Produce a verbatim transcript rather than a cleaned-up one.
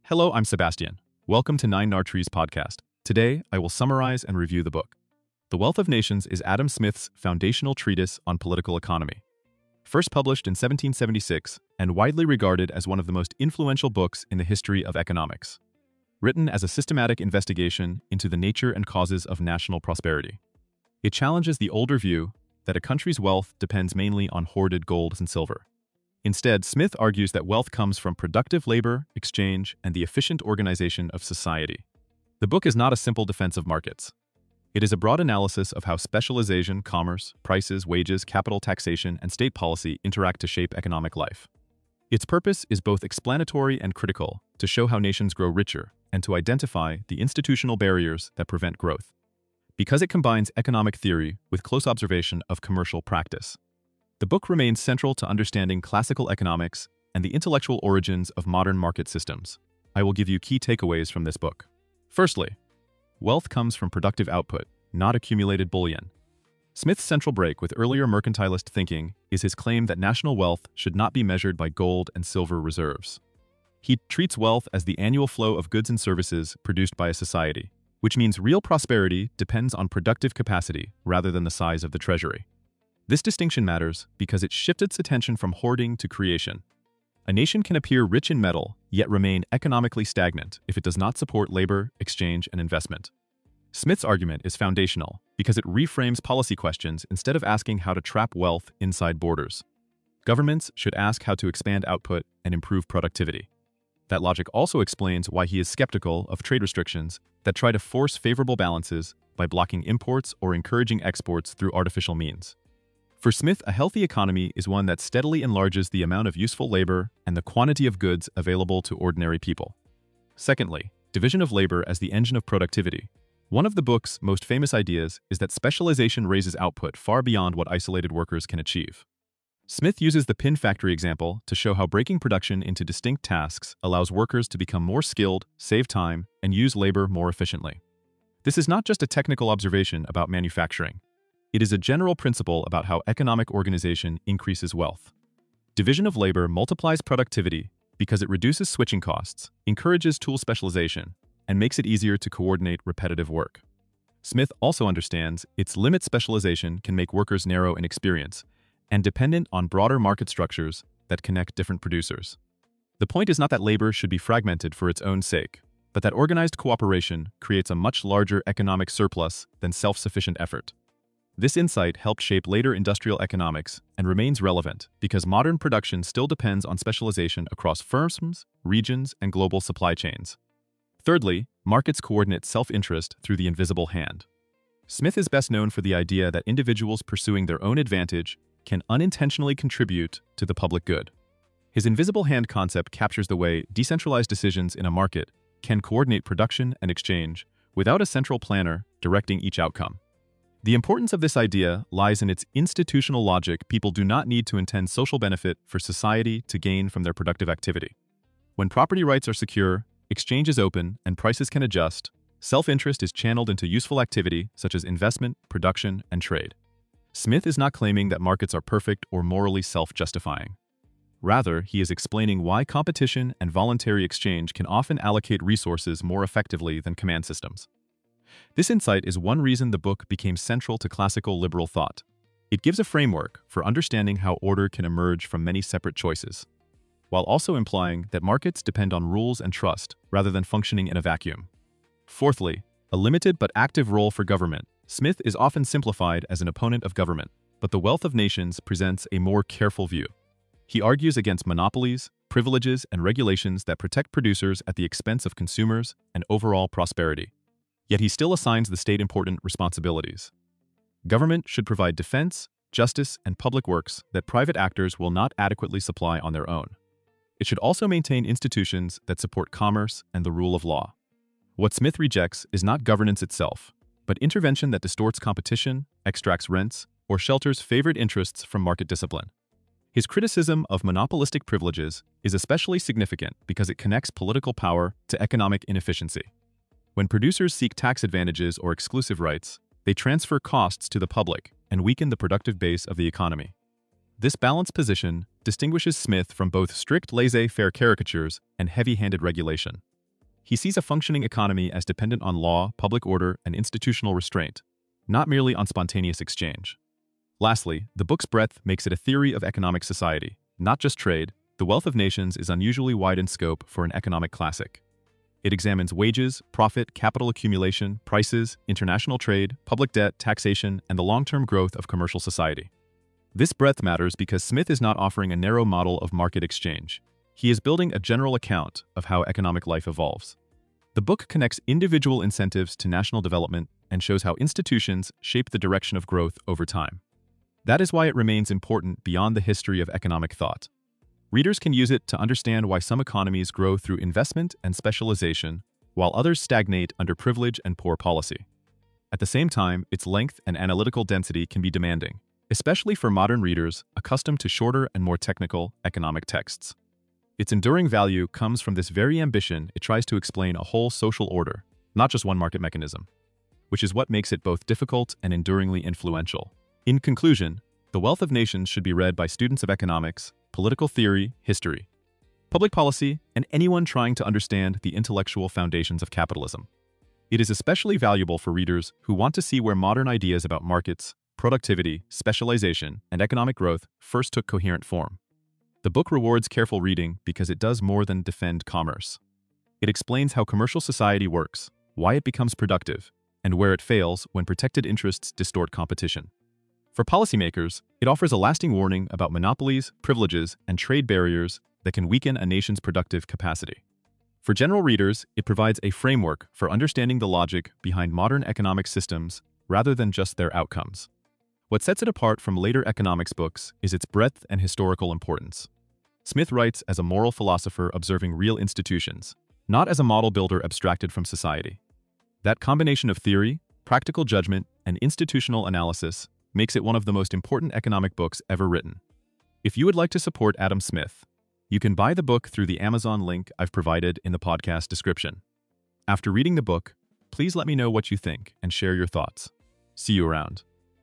Hello, I'm Sebastian. Welcome to Nine Nartrees podcast. Today, I will summarize and review the book. The Wealth of Nations is Adam Smith's foundational treatise on political economy. First published in seventeen seventy-six and widely regarded as one of the most influential books in the history of economics. Written as a systematic investigation into the nature and causes of national prosperity. It challenges the older view that a country's wealth depends mainly on hoarded gold and silver. Instead, Smith argues that wealth comes from productive labor, exchange, and the efficient organization of society. The book is not a simple defense of markets. It is a broad analysis of how specialization, commerce, prices, wages, capital taxation, and state policy interact to shape economic life. Its purpose is both explanatory and critical, to show how nations grow richer and to identify the institutional barriers that prevent growth. Because it combines economic theory with close observation of commercial practice. The book remains central to understanding classical economics and the intellectual origins of modern market systems. I will give you key takeaways from this book. Firstly, wealth comes from productive output, not accumulated bullion. Smith's central break with earlier mercantilist thinking is his claim that national wealth should not be measured by gold and silver reserves. He treats wealth as the annual flow of goods and services produced by a society, which means real prosperity depends on productive capacity rather than the size of the treasury. This distinction matters because it shifts its attention from hoarding to creation. A nation can appear rich in metal, yet remain economically stagnant if it does not support labor, exchange, and investment. Smith's argument is foundational because it reframes policy questions instead of asking how to trap wealth inside borders. Governments should ask how to expand output and improve productivity. That logic also explains why he is skeptical of trade restrictions that try to force favorable balances by blocking imports or encouraging exports through artificial means. For Smith, a healthy economy is one that steadily enlarges the amount of useful labor and the quantity of goods available to ordinary people. Secondly, division of labor as the engine of productivity. One of the book's most famous ideas is that specialization raises output far beyond what isolated workers can achieve. Smith uses the pin factory example to show how breaking production into distinct tasks allows workers to become more skilled, save time, and use labor more efficiently. This is not just a technical observation about manufacturing. It is a general principle about how economic organization increases wealth. Division of labor multiplies productivity because it reduces switching costs, encourages tool specialization, and makes it easier to coordinate repetitive work. Smith also understands its limit specialization can make workers narrow in experience and dependent on broader market structures that connect different producers. The point is not that labor should be fragmented for its own sake, but that organized cooperation creates a much larger economic surplus than self-sufficient effort. This insight helped shape later industrial economics and remains relevant because modern production still depends on specialization across firms, regions, and global supply chains. Thirdly, markets coordinate self-interest through the invisible hand. Smith is best known for the idea that individuals pursuing their own advantage can unintentionally contribute to the public good. His invisible hand concept captures the way decentralized decisions in a market can coordinate production and exchange without a central planner directing each outcome. The importance of this idea lies in its institutional logic. People do not need to intend social benefit for society to gain from their productive activity. When property rights are secure, exchange is open, and prices can adjust, self-interest is channeled into useful activity such as investment, production, and trade. Smith is not claiming that markets are perfect or morally self-justifying. Rather, he is explaining why competition and voluntary exchange can often allocate resources more effectively than command systems. This insight is one reason the book became central to classical liberal thought. It gives a framework for understanding how order can emerge from many separate choices, while also implying that markets depend on rules and trust rather than functioning in a vacuum. Fourthly, a limited but active role for government. Smith is often simplified as an opponent of government, but The Wealth of Nations presents a more careful view. He argues against monopolies, privileges, and regulations that protect producers at the expense of consumers and overall prosperity. Yet he still assigns the state important responsibilities. Government should provide defense, justice, and public works that private actors will not adequately supply on their own. It should also maintain institutions that support commerce and the rule of law. What Smith rejects is not governance itself, but intervention that distorts competition, extracts rents, or shelters favored interests from market discipline. His criticism of monopolistic privileges is especially significant because it connects political power to economic inefficiency. When producers seek tax advantages or exclusive rights, they transfer costs to the public and weaken the productive base of the economy. This balanced position distinguishes Smith from both strict laissez-faire caricatures and heavy-handed regulation. He sees a functioning economy as dependent on law, public order, and institutional restraint, not merely on spontaneous exchange. Lastly, the book's breadth makes it a theory of economic society, not just trade. The Wealth of Nations is unusually wide in scope for an economic classic. It examines wages, profit, capital accumulation, prices, international trade, public debt, taxation, and the long-term growth of commercial society. This breadth matters because Smith is not offering a narrow model of market exchange. He is building a general account of how economic life evolves. The book connects individual incentives to national development and shows how institutions shape the direction of growth over time. That is why it remains important beyond the history of economic thought. Readers can use it to understand why some economies grow through investment and specialization, while others stagnate under privilege and poor policy. At the same time, its length and analytical density can be demanding, especially for modern readers accustomed to shorter and more technical economic texts. Its enduring value comes from this very ambition. It tries to explain a whole social order, not just one market mechanism, which is what makes it both difficult and enduringly influential. In conclusion, The Wealth of Nations should be read by students of economics, political theory, history, public policy, and anyone trying to understand the intellectual foundations of capitalism. It is especially valuable for readers who want to see where modern ideas about markets, productivity, specialization, and economic growth first took coherent form. The book rewards careful reading because it does more than defend commerce. It explains how commercial society works, why it becomes productive, and where it fails when protected interests distort competition. For policymakers, it offers a lasting warning about monopolies, privileges, and trade barriers that can weaken a nation's productive capacity. For general readers, it provides a framework for understanding the logic behind modern economic systems rather than just their outcomes. What sets it apart from later economics books is its breadth and historical importance. Smith writes as a moral philosopher observing real institutions, not as a model builder abstracted from society. That combination of theory, practical judgment, and institutional analysis makes it one of the most important economic books ever written. If you would like to support Adam Smith, you can buy the book through the Amazon link I've provided in the podcast description. After reading the book, please let me know what you think and share your thoughts. See you around.